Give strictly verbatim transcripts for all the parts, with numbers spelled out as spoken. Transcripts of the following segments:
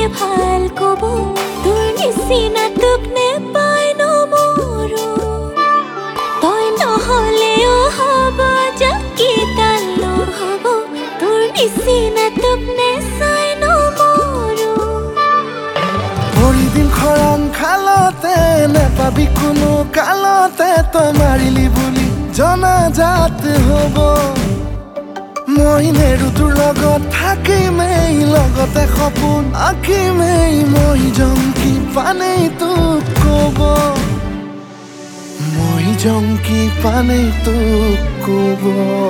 ভাল কব তোৰ নিচিনা তোক নেপায় নমৰো তই নহলেও হব জাকিডাল নহব তোৰ নিচিনা তোক নেচাই নমৰো ভৰিদিন খৰাং খালতে নেপাবি কোনো কালতে তই মাৰিলি বুলি জনাজাত হব মই নেৰো তোৰ লগত থাকিমেই লগতে সপোন আঁকিমেই মই জংকি পানেই তোক কব মই জংকি পানেই তোক কব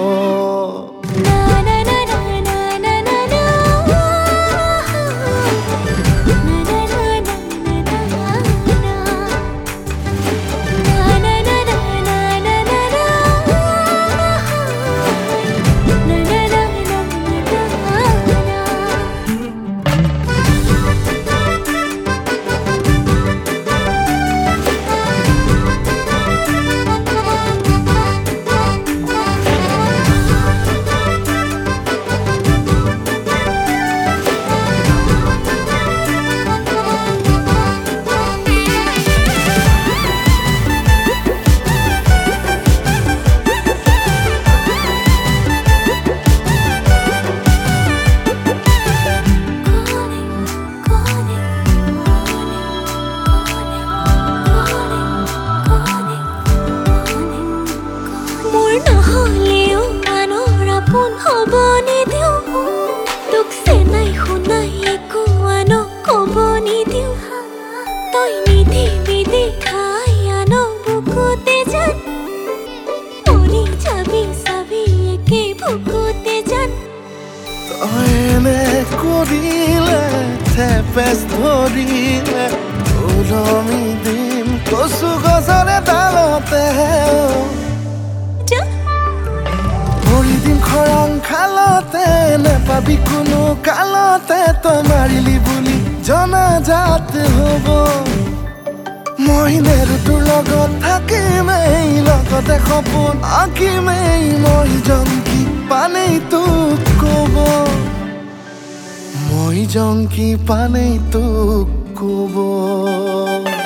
নহলেও আনৰ আপোন হ'ব নিদিওঁ তোক চেনাই শুনাই একো আনো ক'ব নিদিওঁ তই নিদিবি দেখাই আনো বুকুতে জান মৰি যাবি চাবি একে বুকুতে জান তই এনে কৰিলে থেপেচ ধৰিলে ওলমি দিম কচু গছৰে ডালতে ভৰিদিন খৰাং খালতে নেপাবি কোনো কালতে তই মাৰিলি বুলি জনাজাত হব মই নেৰো তোৰ লগত থাকিমেই লগতে সপোন আঁকিমেই মই জংকি পানেই তোক কব মই জংকি পানেই তোক কব